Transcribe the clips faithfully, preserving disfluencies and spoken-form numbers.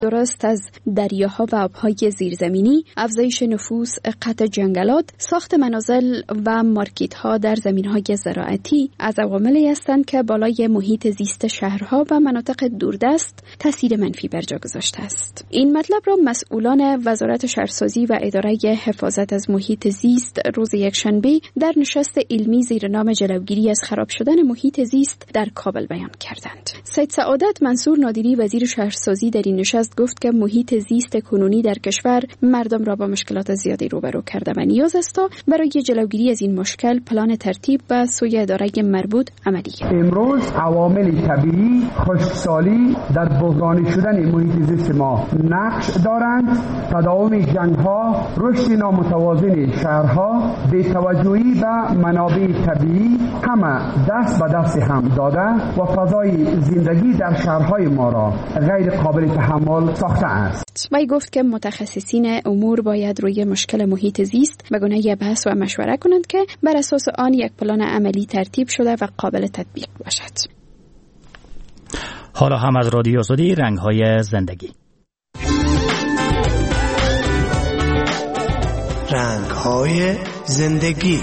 درست از دریاها و آبهای زیرزمینی، افزایش نفوس، قطع جنگلات، ساخت منازل و مارکت‌ها در زمین‌های زراعتی از عواملی هستند که بالای محیط زیست شهرها و مناطق دوردست تاثیر منفی بر جا گذاشته است. این مطلب را مسئولان وزارت شهرسازی و اداره حفاظت از محیط زیست روز یکشنبه در نشست علمی زیر نام جلوگیری از خراب شدن محیط زیست در کابل بیان کردند. سید سعادت منصور نادری وزیر شهرسازی در این نشست گفت که محیط زیست کنونی در کشور مردم را با مشکلات زیادی روبرو کرده و نیاز است تا برای جلوگیری از این مشکل پلان ترتیب و سوی اداره مربوط عملی شود. امروز عوامل طبیعی، خشکسالی در بحرانی شدن محیط زیست ما نقش دارند. تداوم جنگ‌ها، رشد نامتوازن شهرها، بی‌توجهی به منابع طبیعی همه دست به دست هم داده و فضای زندگی در شهرهای ما را غیر قابل تحمل ساخته است. وی گفت که متخصصین امور باید روی مشکل محیط زیست به گونه بحث و مشوره کنند که بر اساس آن یک پلان عملی ترتیب شده و قابل تطبیق باشد. حالا هم از رادیو آزادی رنگ‌های زندگی. رنگ‌های زندگی.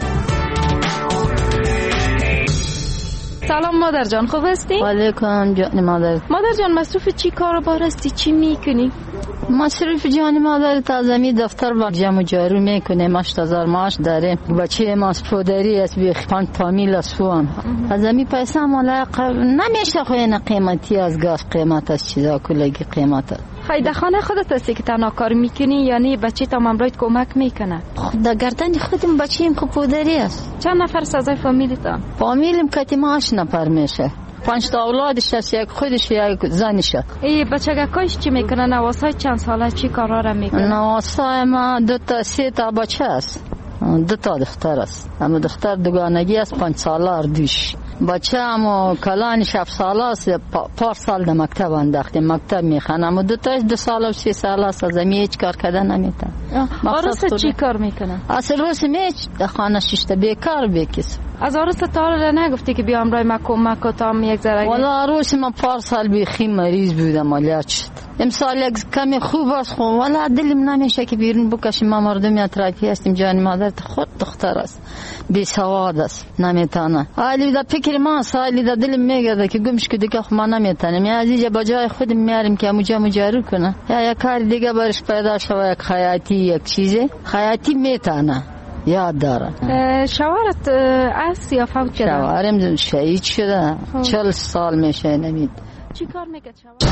سلام مادر جان، خوب هستی؟ و علیکم جان مادر. مادر جان مصروف چی کاربار هستی؟ چی میکنی؟ مصروف جان مادر تازمی دفتر با جمع جارو میکنیم. هشت هزار معاش داریم. بچه ما پودری است بی پنج فامیل است فوام. تازمی پیسه مالا نمیشه خوی قیمتی از گاز قیمت از چیزا کلگی قیمت است. خیلی خانه خودت هستی که تنها کار میکنی یعنی بچه تا ممرایت کمک میکنه؟ خود گردن خودم بچه‌ام که پودری است. چند نفر سازای فامیلتان؟ فامیلم کتی ما هشت نفر میشه. پنج تا اولادش هست، یک خودش یک زنش. ای بچگکایش چی میکنه؟ نواسای چند ساله چی کارا را میکنه؟ نواسای ما دو تا سه تا بچه است. دو تا دختر است. اما دختر دوگانگی است، پنج ساله اردوش. بچه همو کلانش هفت ساله است، پار سال در مکتب انداخته، مکتب میخوانه. اما دو تاش دو ساله و سه ساله است، از امی هیچ کار کردن نمیتونه. آرست چی کار میکنه؟ اصل روز میچ در خانه ششته بیکار بیکس. از آرست تا حالا نگفتی که بیام رای ما کمک و تام یک ذره؟ والا روز ما پار سال بیخی مریض بودم مالیات شد. امسال یک کمی خوب است خو والا دلم نمیشه که بیرون بکشیم. ما مردم اطرافی هستیم. جان مادر خود دختر است، بی سواد است، نمیتونه. حالی دا فکر ما سالی دا دلم میگرده که گمش که دیگه ما نمیتونیم. یا عزیز بجای خودم میاریم که مجا مجارو کنه یا یک کار دیگه برش پیدا شوه، یک خیاطی یک چیزی خیاطی میتونه. یاد داره. شوهرت است یا فوت شده؟ شوهرم شهید شده. چهل سال میشه. نمید. چی کار میکرد شوهر؟